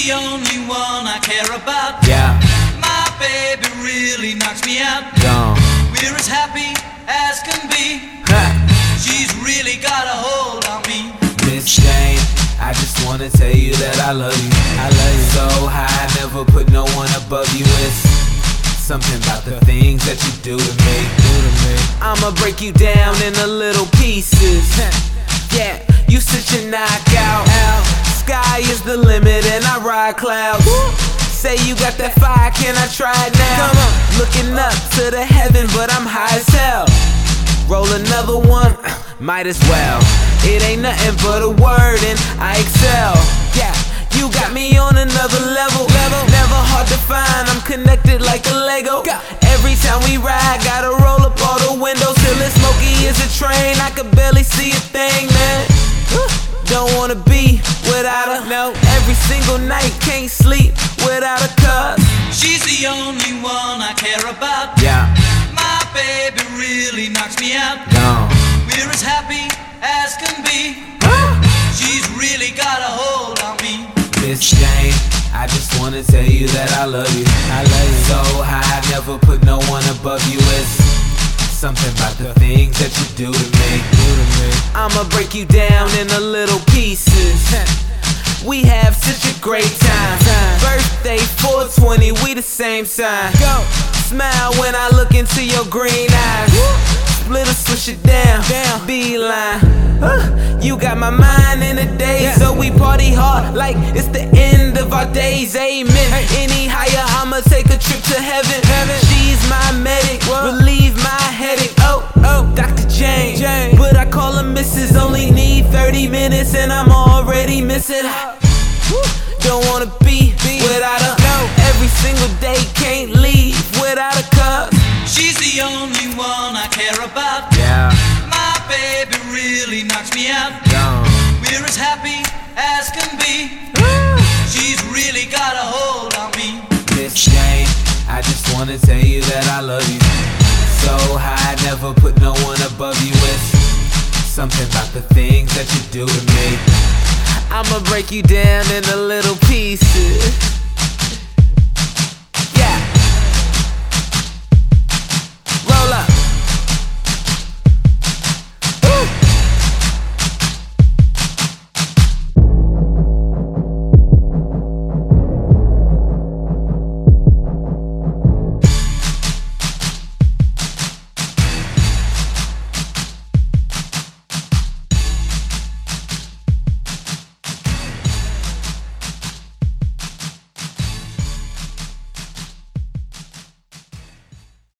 the only one I care about. Yeah. My baby really knocks me out. Gone. We're as happy as can be. Ha. She's really got a hold on me. Miss Jane, I just wanna tell you that I love you. I love you so high, never put no one above you. It's something about the things that you do to me. I'ma break you down into little pieces. Yeah, you such a knockout. Sky is the limit and I ride clouds. Say you got that fire, can I try it now? Looking up to the heaven, but I'm high as hell. Roll another one, might as well. It ain't nothing but a word and I excel. Yeah, you got me on another level. Never hard to find, I'm connected like a Lego. Every time we ride, gotta roll up all the windows till it's smoky as a train. I could barely see a thing, man. Don't wanna be without her. No, every single night can't sleep without a cuz. She's the only one I care about. Yeah. My baby really knocks me out. Gone. We're as happy as can be. She's really got a hold on me. Miss Jane, I just wanna tell you that I love you. I love you so high, never put no one above you. It's something about the things that you do to me. I'ma break you down into little pieces. We have such a great time. Birthday 420, we the same sign. Smile when I look into your green eyes. Split or switch it down, beeline. You got my mind in a daze, so we party hard like it's the end of our days. Amen. Any higher, I'ma take a trip to heaven. She's my medic, relieve my headache. Oh, Dr. Jane, but I call her Mrs. Only need 30 minutes and I'm already missing. Don't wanna be without her. Every single day can't leave without a cup. She's the only one I care about. Yeah. My baby really knocks me out. Gone. We're as happy as can be. She's really got a hold on me. Miss Jane, I just wanna tell you that I love you. So high, never put no one above you. It's something about the things that you do to me. I'ma break you down into little pieces.